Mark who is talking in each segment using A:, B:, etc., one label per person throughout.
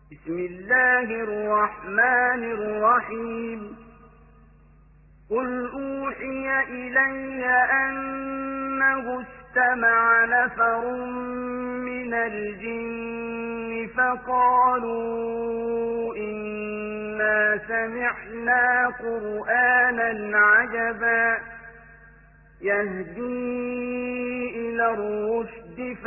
A: بسم الله الرحمن الرحيم قل أوحي إلي أنه استمع نفر من الجن فقالوا إنا سمعنا قرآنا عجبا يهدي إلى الرشد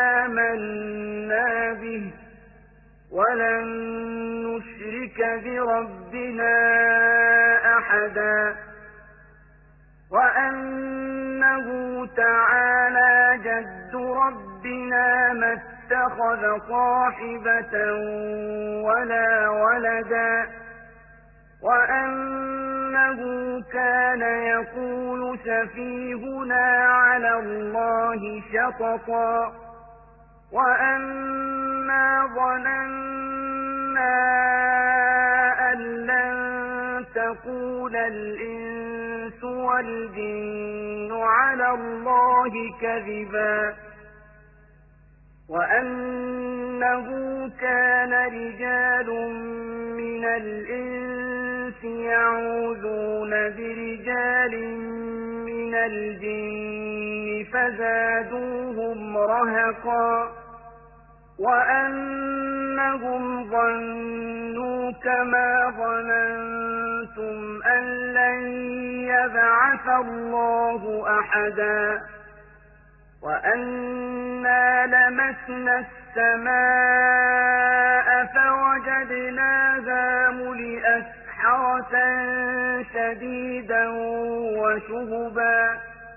A: فآمنا به ولن نشرك بربنا أحدا وأنه تعالى جد ربنا ما اتخذ صاحبة ولا ولدا وأنه كان يقول سفيهنا على الله شططا وأنا ظننا أن لن تقول الإنس والجن على الله كذبا وأنه كان رجال من الإنس يعوذون برجال من الجن فزادوهم رهقا وأنهم ظنوا كما ظننتم أن لن يبعث الله أحدا وأنا لمسنا السماء فوجدناها ملئت حرسا شديدا وشهبا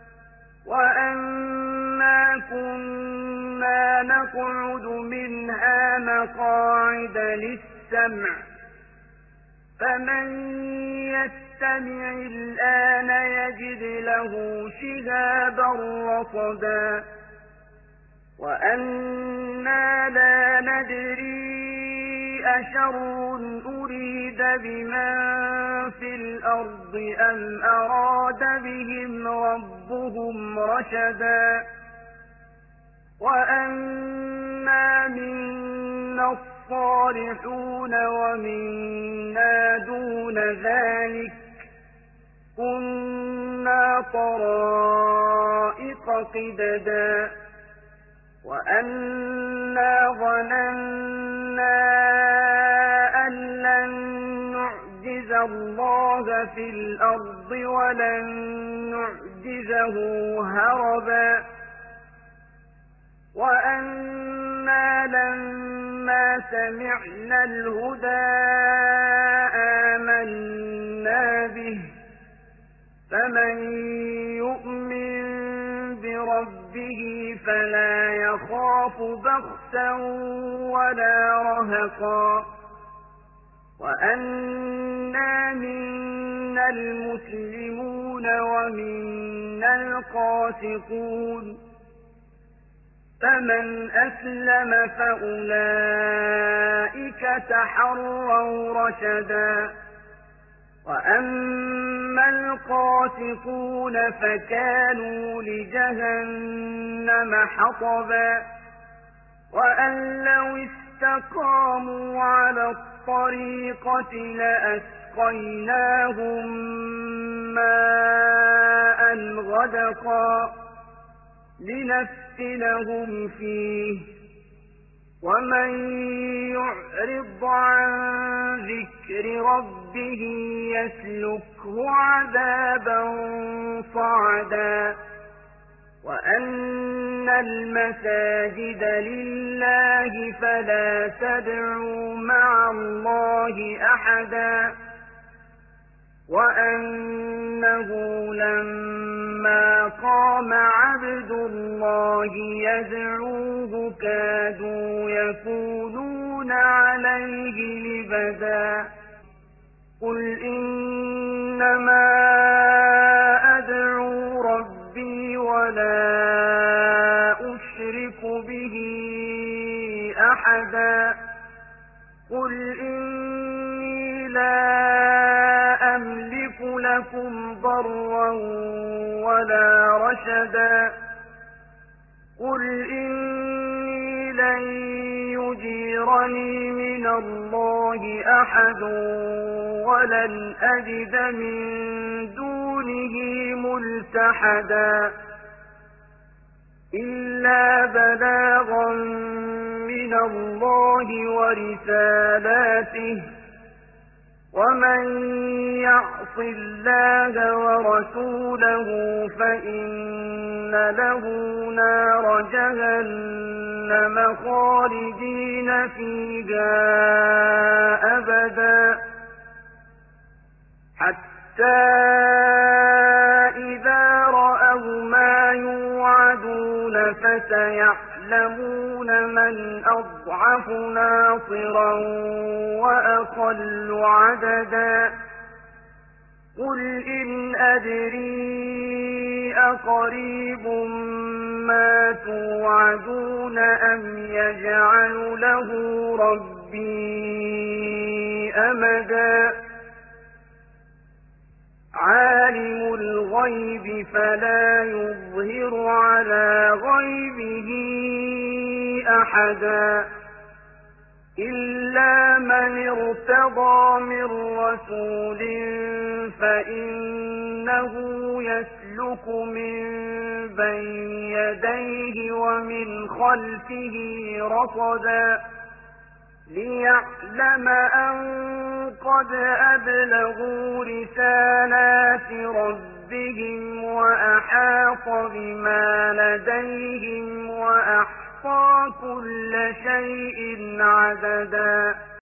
A: وأنا كنا نقعد منها مقاعد للسمع فمن يستمع الآن يجد له شهابا رصدا وأنا لا ندري أشر أريد بمن في الأرض أم أراد بهم ربهم رشدا وأنا منا الصالحون ومنا دون ذلك كنا طرائق قددا وأنا ظننا أن لن نعجز الله في الأرض ولن نعجزه هربا وأنا لما سمعنا الهدى آمنا به فمن يؤمن بربه فلا يخاف بخسا ولا رهقا وأنا منا المسلمون ومنا القاسطون فمن أسلم فأولئك تحروا رشدا وأما القاسطون فكانوا لجهنم حطبا وأن لو استقاموا على الطريقة لأسقيناهم ماء غدقا لنفتنهم فيه ومن يعرض عن ذكر ربه يسلكه عذابا صعدا وأن المساجد لله فلا تدعوا مع الله أحدا وأنه لما قام عبد الله يدعوه كادوا يكونون عليه لبدا قل إنما أدعو ربي ولا أشرك به أحدا قل إني لا أملك لكم ضرا ولا رشدا قل إني لن يجيرني لي من الله أحد ولن أجد من دونه ملتحدا إلا بلاغا من الله ورسالاته ومن يعص الله ورسوله فإن له نار جهنم خالدين فيها أبدا حتى إذا رأوا ما يوعدون فسيعلمون من أضعف ناصرا وأقل عددا قل إن أدري أقريب ما توعدون أم يجعل له ربي أمدا عالم الغيب فلا يظهر على غيبه أحدا إلا من ارتضى من رسول فإنه يسلك من بين يديه ومن خلفه رصدا ليعلم أن قد أبلغوا رسالات ربهم وأحاط بما لديهم وأحصى كل شيء عددا